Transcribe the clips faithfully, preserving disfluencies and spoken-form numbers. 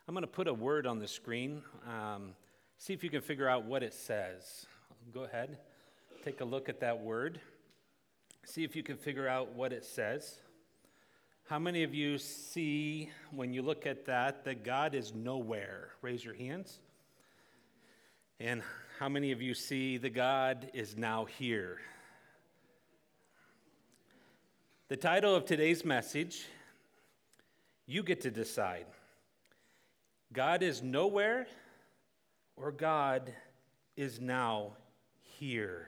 I'm going to put a word on the screen. Um, see if you can figure out what it says. Go ahead. Take a look at that word. See if you can figure out what it says. How many of you see, when you look at that, that God is nowhere? Raise your hands. And how many of you see that God is now here? The title of today's message, you get to decide. God is nowhere, or God is now here.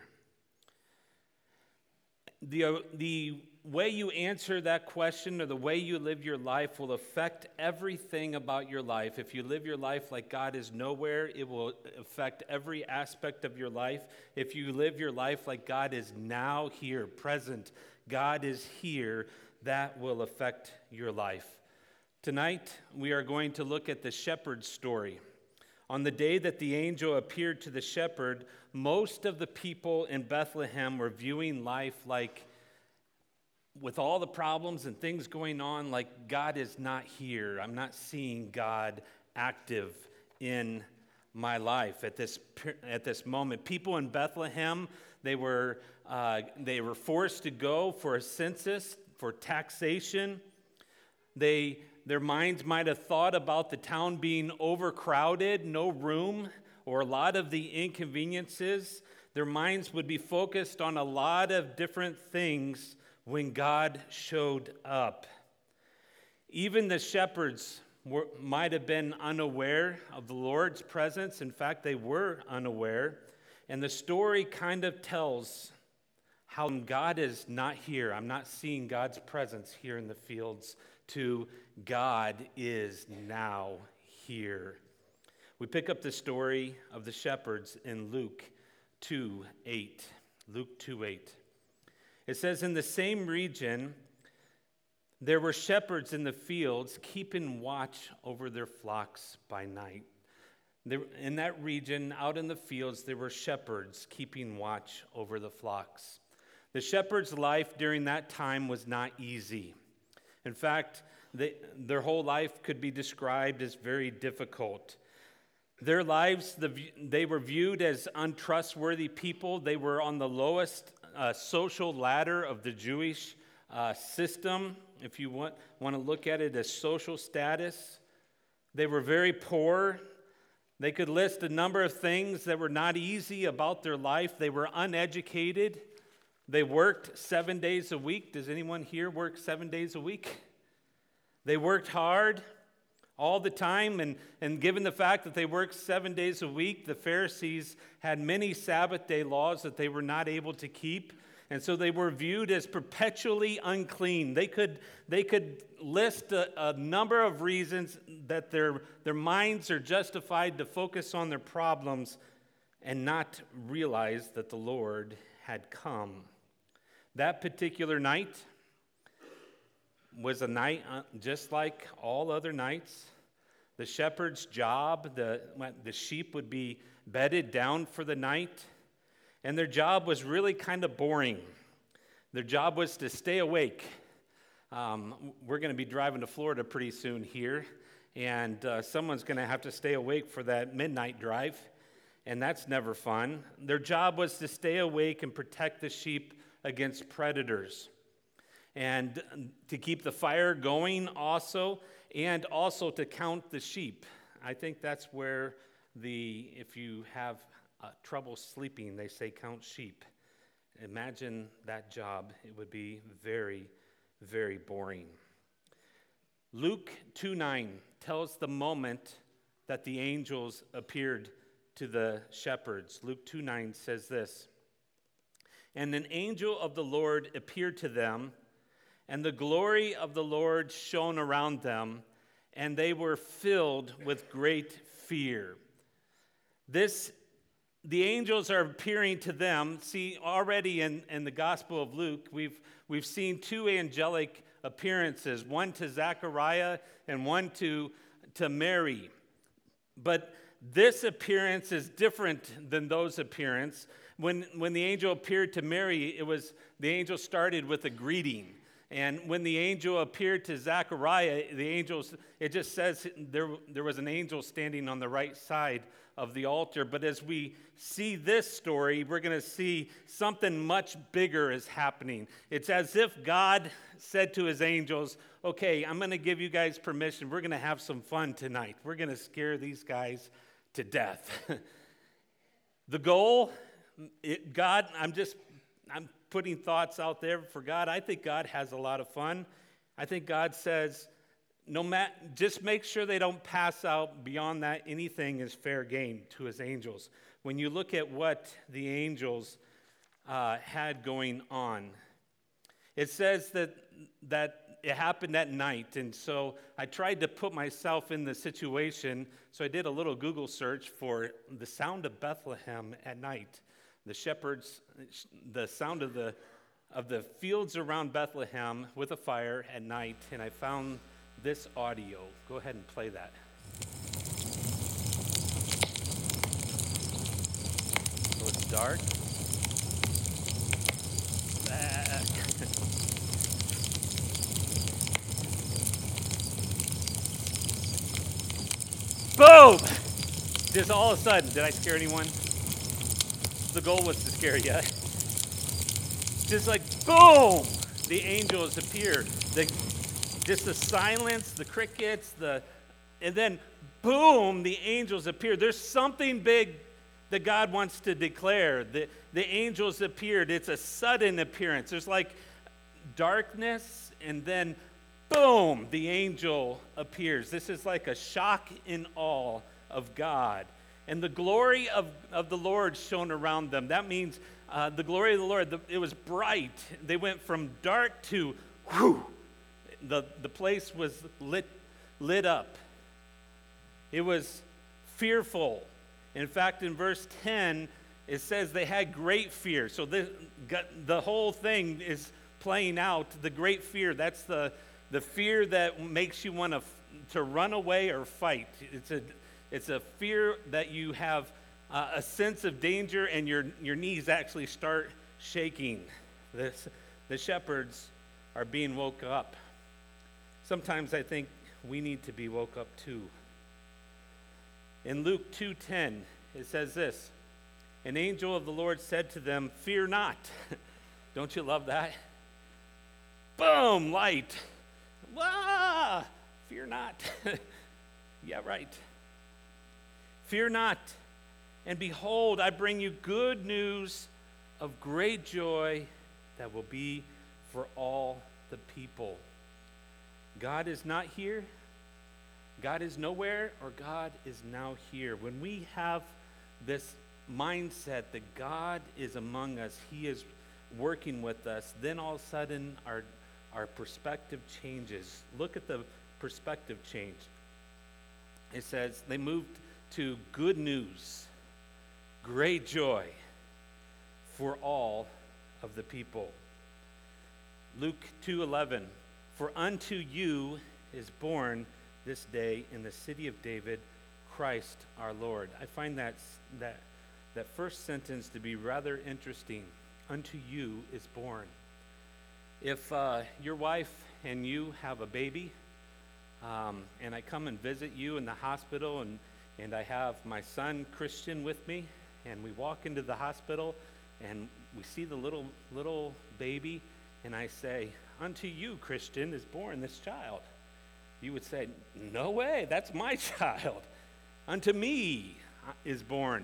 The, uh, the way you answer that question or the way you live your life will affect everything about your life. If you live your life like God is nowhere, it will affect every aspect of your life. If you live your life like God is now here, present, God is here, that will affect your life. Tonight, we are going to look at the shepherd's story. On the day that the angel appeared to the shepherd, most of the people in Bethlehem were viewing life like, with all the problems and things going on, like God is not here. I'm not seeing God active in my life at this at this moment. People in Bethlehem, they were uh, they were forced to go for a census, for taxation. They Their minds might have thought about the town being overcrowded, no room, or a lot of the inconveniences. Their minds would be focused on a lot of different things when God showed up. Even the shepherds were, might have been unaware of the Lord's presence. In fact, they were unaware. And the story kind of tells how God is not here. I'm not seeing God's presence here in the fields. To God is now here. We pick up the story of the shepherds in Luke two eight. Luke two eight. It says, in the same region, there were shepherds in the fields keeping watch over their flocks by night. There, in that region, out in the fields, there were shepherds keeping watch over the flocks. The shepherd's life during that time was not easy. In fact, they, their whole life could be described as very difficult. Their lives, the, they were viewed as untrustworthy people. They were on the lowest uh, social ladder of the Jewish uh, system, if you want, want to look at it as social status. They were very poor. They could list a number of things that were not easy about their life. They were uneducated. They worked seven days a week. Does anyone here work seven days a week? They worked hard all the time, and, and given the fact that they worked seven days a week, the Pharisees had many Sabbath day laws that they were not able to keep, and so they were viewed as perpetually unclean. They could, they could list a, a number of reasons that their, their minds are justified to focus on their problems and not realize that the Lord had come. That particular night was a night just like all other nights. The shepherd's job, the, the sheep would be bedded down for the night, and their job was really kind of boring. Their job was to stay awake. Um, we're going to be driving to Florida pretty soon here, and uh, someone's going to have to stay awake for that midnight drive, and that's never fun. Their job was to stay awake and protect the sheep against predators, and to keep the fire going also, and also to count the sheep. I think that's where the, if you have uh, trouble sleeping, they say count sheep. Imagine that job. It would be very, very boring. Luke two nine tells the moment that the angels appeared to the shepherds. Luke two nine says this, and an angel of the Lord appeared to them, and the glory of the Lord shone around them, and they were filled with great fear. This, the angels are appearing to them. See, already in, in the Gospel of Luke, we've, we've seen two angelic appearances, one to Zechariah and one to, to Mary. But this appearance is different than those appearances. When, when the angel appeared to Mary, it was the angel started with a greeting. And when the angel appeared to Zechariah, the angels, it just says there, there was an angel standing on the right side of the altar. But as we see this story, we're going to see something much bigger is happening. It's as if God said to his angels, okay, I'm going to give you guys permission. We're going to have some fun tonight. We're going to scare these guys to death. The goal, it, God, I'm just, I'm putting thoughts out there for God. I think God has a lot of fun. I think God says, no matter, just make sure they don't pass out. Beyond that, anything is fair game to his angels. When you look at what the angels uh, had going on, it says that that it happened at night, and so I tried to put myself in the situation. So I did a little Google search for the sound of Bethlehem at night. The shepherds, the sound of the of the fields around Bethlehem with a fire at night, and I found this audio. Go ahead and play that. So it's dark. Boom! Just all of a sudden, did I scare anyone? The goal was to scare you. Just like, boom! The angels appear. The, just the silence, the crickets, the, and then, boom, the angels appear. There's something big that God wants to declare. The, the angels appeared. It's a sudden appearance. There's like darkness, and then, boom, the angel appears. This is like a shock and awe of God. And the glory of, of the Lord shone around them. That means uh, the glory of the Lord, the, it was bright. They went from dark to, whew, the, the place was lit, lit up. It was fearful. In fact, in verse ten, it says they had great fear. So the, the whole thing is playing out, the great fear. That's the, the fear that makes you want to, to run away or fight. It's a It's a fear that you have uh, a sense of danger, and your, your knees actually start shaking. This, the shepherds are being woke up. Sometimes I think we need to be woke up too. In Luke two ten, it says this, an angel of the Lord said to them, fear not. Don't you love that? Boom, light. Ah, fear not. Yeah, right. Fear not, and behold, I bring you good news of great joy that will be for all the people. God is not here, God is nowhere, or God is now here. When we have this mindset that God is among us, He is working with us, then all of a sudden our, our perspective changes. Look at the perspective change. It says they moved to good news, great joy for all of the people. Luke two eleven, for unto you is born this day in the city of David Christ our Lord. I find that that that first sentence to be rather interesting. Unto you is born. If uh, your wife and you have a baby, um, and I come and visit you in the hospital, and And I have my son, Christian, with me, and we walk into the hospital, and we see the little little baby, and I say, unto you, Christian, is born this child. You would say, no way, that's my child. Unto me is born.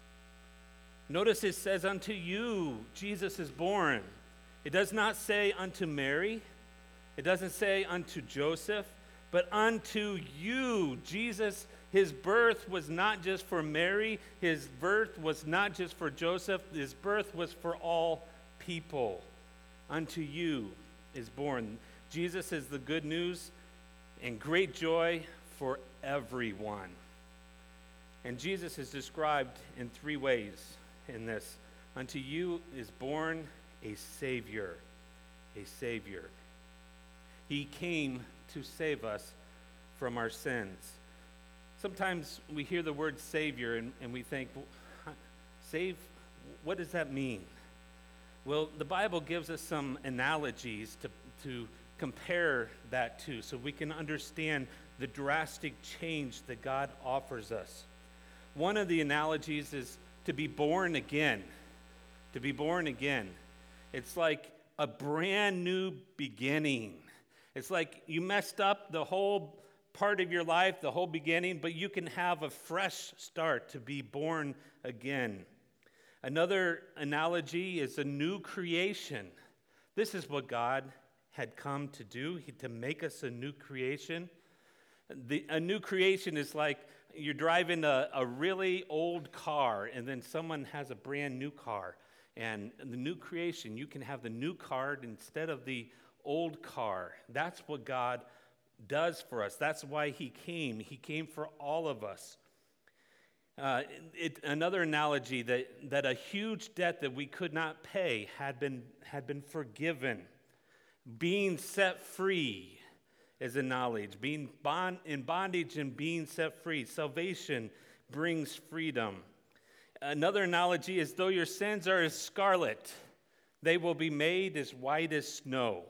Notice it says, unto you, Jesus is born. It does not say unto Mary. It doesn't say unto Joseph, but unto you, Jesus. His birth was not just for Mary. His birth was not just for Joseph. His birth was for all people. Unto you is born. Jesus is the good news and great joy for everyone. And Jesus is described in three ways in this. Unto you is born a Savior. A Savior. He came to save us from our sins. Sometimes we hear the word Savior and, and we think, save, what does that mean? Well, the Bible gives us some analogies to, to compare that to so we can understand the drastic change that God offers us. One of the analogies is to be born again. To be born again. It's like a brand new beginning. It's like you messed up the whole part of your life, the whole beginning, but you can have a fresh start to be born again. Another analogy is a new creation. This is what God had come to do, he, to make us a new creation. The, a new creation is like you're driving a, a really old car, and then someone has a brand new car. And the new creation, you can have the new car instead of the old car. That's what God does for us. That's why he came. He came for all of us. Uh, it, another analogy that, that a huge debt that we could not pay had been, had been forgiven. Being set free is a knowledge. Being bond, in bondage and being set free. Salvation brings freedom. Another analogy is though your sins are as scarlet, they will be made as white as snow.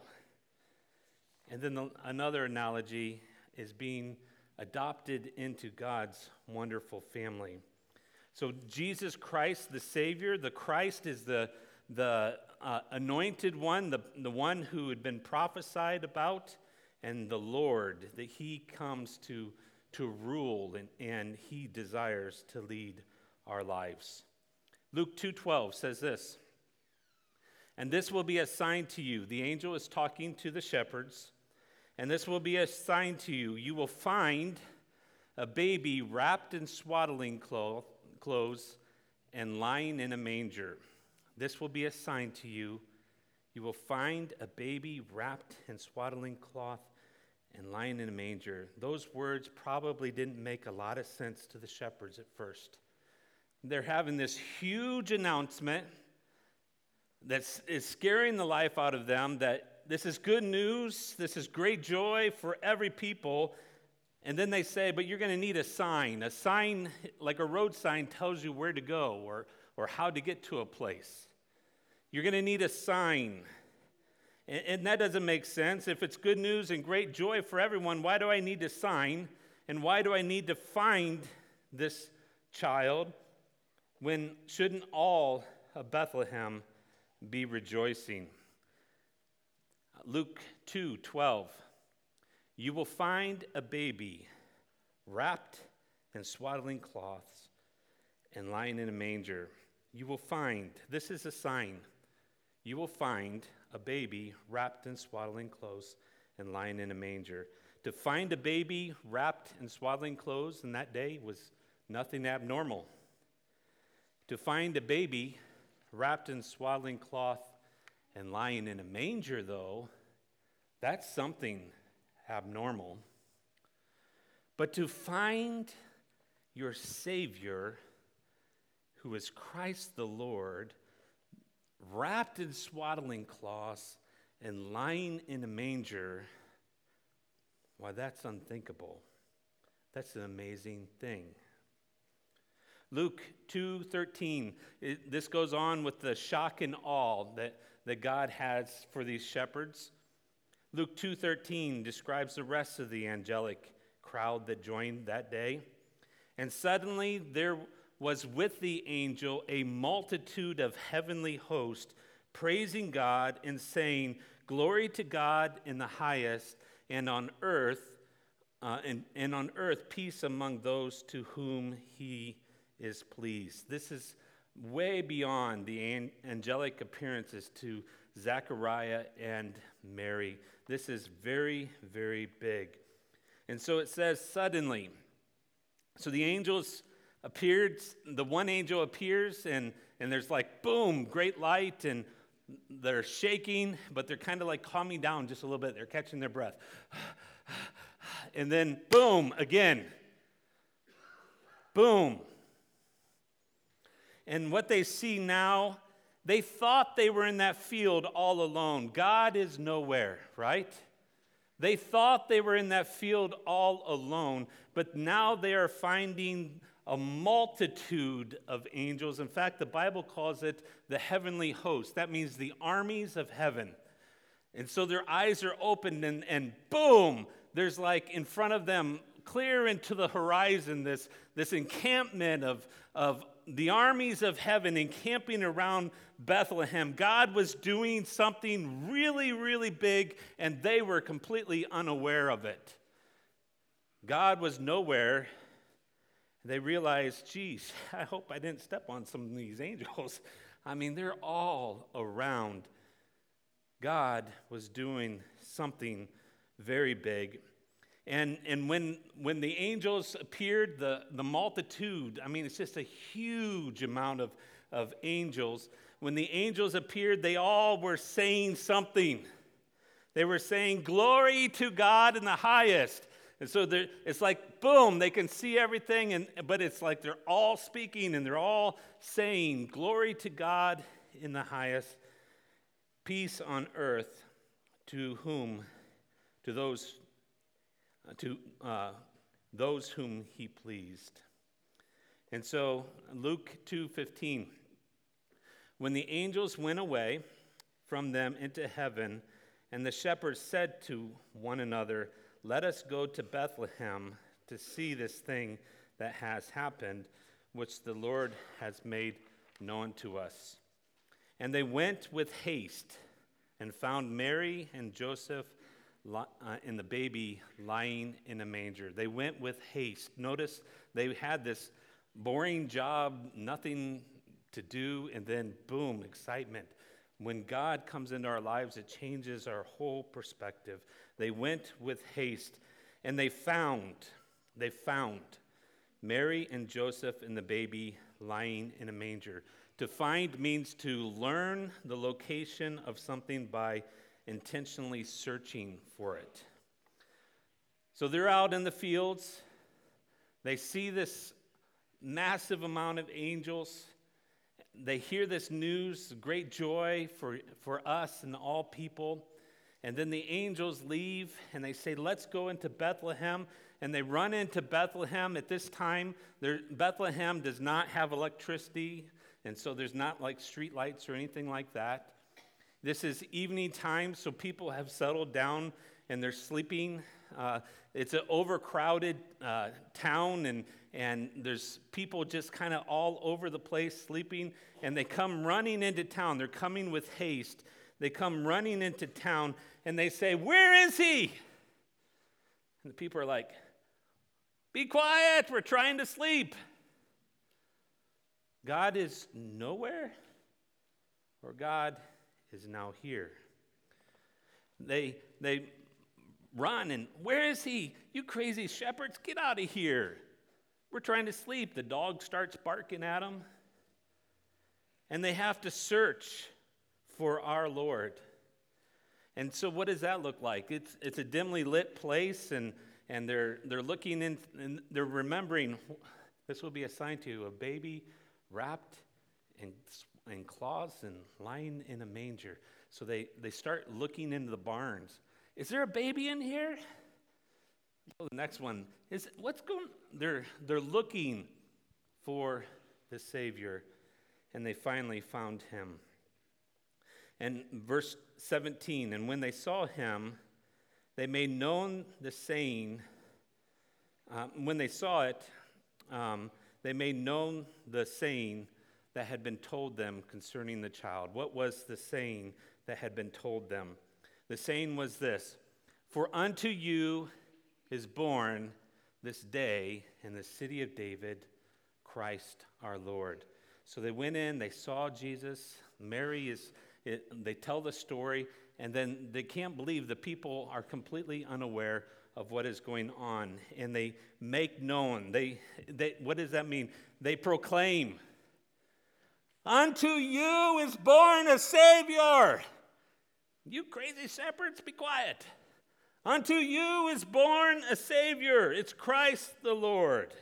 And then the, another analogy is being adopted into God's wonderful family. So Jesus Christ, the Savior, the Christ is the, the uh, anointed one, the, the one who had been prophesied about, and the Lord, that he comes to, to rule and, and he desires to lead our lives. Luke two twelve says this, "And this will be a sign to you." The angel is talking to the shepherds. "And this will be a sign to you. You will find a baby wrapped in swaddling cloth, clothes and lying in a manger. This will be a sign to you. You will find a baby wrapped in swaddling cloth and lying in a manger." Those words probably didn't make a lot of sense to the shepherds at first. They're having this huge announcement that is scaring the life out of them, that this is good news, this is great joy for every people. And then they say, but you're going to need a sign. A sign, like a road sign, tells you where to go or, or how to get to a place. You're going to need a sign. And, and that doesn't make sense. If it's good news and great joy for everyone, why do I need a sign? And why do I need to find this child? When shouldn't all of Bethlehem be rejoicing? Luke two twelve. "You will find a baby wrapped in swaddling cloths and lying in a manger." You will find, this is a sign, you will find a baby wrapped in swaddling clothes and lying in a manger. To find a baby wrapped in swaddling clothes in that day was nothing abnormal. To find a baby wrapped in swaddling cloth and lying in a manger, though, that's something abnormal. But to find your Savior, who is Christ the Lord, wrapped in swaddling cloths and lying in a manger, why, that's unthinkable. That's an amazing thing. Luke two thirteen, it, this goes on with the shock and awe that, that God has for these shepherds. Luke two thirteen describes the rest of the angelic crowd that joined that day. "And suddenly there was with the angel a multitude of heavenly hosts, praising God and saying, 'Glory to God in the highest, and on earth, uh, and, and on earth peace among those to whom he is pleased.'" This is way beyond the angelic appearances to Zechariah and Mary. This is very, very big. And so it says, suddenly. So the angels appeared, the one angel appears, and, and there's like, boom, great light, and they're shaking, but they're kind of like calming down just a little bit. They're catching their breath. And then, boom, again. Boom. And what they see now, they thought they were in that field all alone. God is nowhere, right? They thought they were in that field all alone, but now they are finding a multitude of angels. In fact, the Bible calls it the heavenly host. That means the armies of heaven. And so their eyes are opened, and, and boom, there's like in front of them, clear into the horizon, this, this encampment of, of the armies of heaven encamping around Bethlehem. God was doing something really, really big, and they were completely unaware of it. God was nowhere. They realized, geez, I hope I didn't step on some of these angels. I mean, they're all around. God was doing something very big. And and when when the angels appeared, the, the multitude, I mean, it's just a huge amount of, of angels. When the angels appeared, they all were saying something. They were saying, glory to God in the highest. And so it's like, boom, they can see everything, and but it's like they're all speaking and they're all saying, glory to God in the highest, peace on earth to whom, to those to uh, those whom he pleased. And so Luke two fifteen, when the angels went away from them into heaven, and the shepherds said to one another, let us go to Bethlehem to see this thing that has happened, which the Lord has made known to us. And they went with haste and found Mary and Joseph Uh, and the baby lying in a manger. They went with haste. Notice they had this boring job, nothing to do, and then boom, excitement. When God comes into our lives, it changes our whole perspective. They went with haste, and they found, they found Mary and Joseph and the baby lying in a manger. To find means to learn the location of something by intentionally searching for it. So they're out in the fields. They see this massive amount of angels. They hear this news, great joy for, for us and all people. And then the angels leave and they say, let's go into Bethlehem. And they run into Bethlehem. At this time, there, Bethlehem does not have electricity. And so there's not like street lights or anything like that. This is evening time, so people have settled down and they're sleeping. Uh, it's an overcrowded uh, town, and, and there's people just kind of all over the place sleeping. And they come running into town. They're coming with haste. They come running into town, and they say, where is he? And the people are like, be quiet, we're trying to sleep. God is nowhere, or God is now here. They they run and, where is he? You crazy shepherds, get out of here. We're trying to sleep. The dog starts barking at them. And they have to search for our Lord. And so what does that look like? It's it's a dimly lit place, and, and they're they're looking in, and they're remembering, this will be a sign to you, a baby wrapped in and claws and lying in a manger. So they, they start looking into the barns. Is there a baby in here? Oh, the next one is, what's going, they're, they're looking for the Savior, and they finally found him. And verse seventeen, and when they saw him, they made known the saying, uh, when they saw it, um, they made known the saying that had been told them concerning the child. What was the saying that had been told them? The saying was this, for unto you is born this day in the city of David, Christ our Lord. So they went in, they saw Jesus. Mary is, it, they tell the story, and then they can't believe the people are completely unaware of what is going on. And they make known, they, they what does that mean? They proclaim, unto you is born a Savior. You crazy shepherds, be quiet. Unto you is born a Savior. It's Christ the Lord.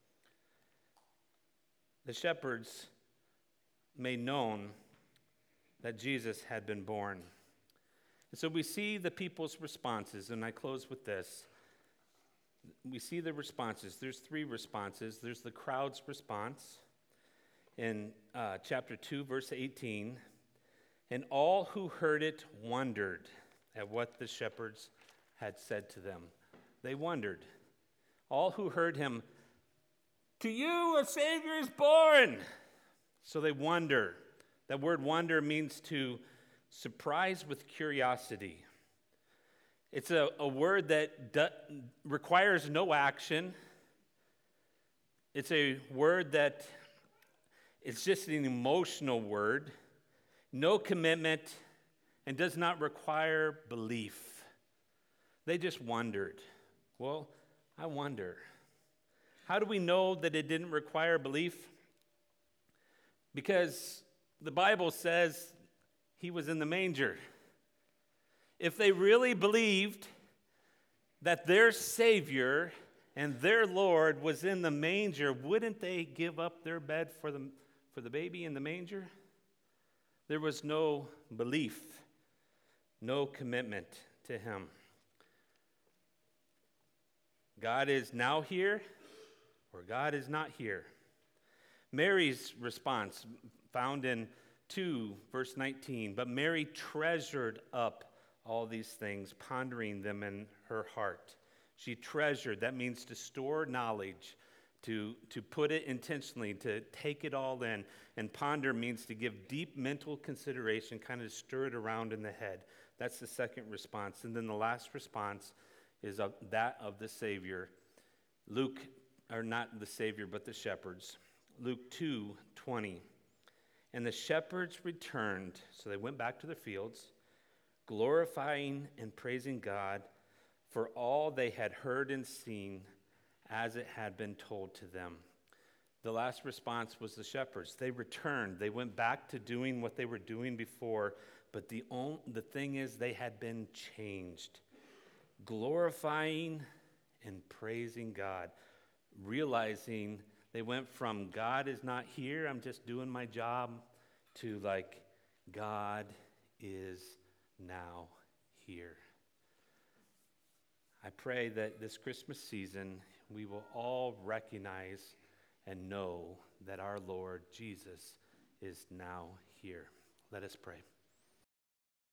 The shepherds made known that Jesus had been born. And so we see the people's responses, and I close with this. We see the responses. There's three responses. There's the crowd's response. In uh, chapter two, verse eighteen, and all who heard it wondered at what the shepherds had said to them. They wondered. All who heard him, "To you a Savior is born." So they wonder. That word wonder means to surprise with curiosity. It's a, a word that do, requires no action. It's a word that it's just an emotional word, no commitment, and does not require belief. They just wondered. Well, I wonder. How do we know that it didn't require belief? Because the Bible says he was in the manger. If they really believed that their Savior and their Lord was in the manger, wouldn't they give up their bed for the, for the baby in the manger? There was no belief, no commitment to him. God is now here, or God is not here. Mary's response, found in two, verse nineteen, but Mary treasured up all these things, pondering them in her heart. She treasured, that means to store knowledge, to, to put it intentionally, to take it all in. And ponder means to give deep mental consideration, kind of stir it around in the head. That's the second response. And then the last response is of that of the Savior. Luke, or not the Savior, but the shepherds. Luke two twenty. And the shepherds returned, so they went back to their fields, glorifying and praising God for all they had heard and seen as it had been told to them. The last response was the shepherds. They returned. They went back to doing what they were doing before, but the, only, the thing is they had been changed. Glorifying and praising God, realizing they went from God is not here, I'm just doing my job, to like, God is now here. I pray that this Christmas season we will all recognize and know that our Lord Jesus is now here. Let us pray.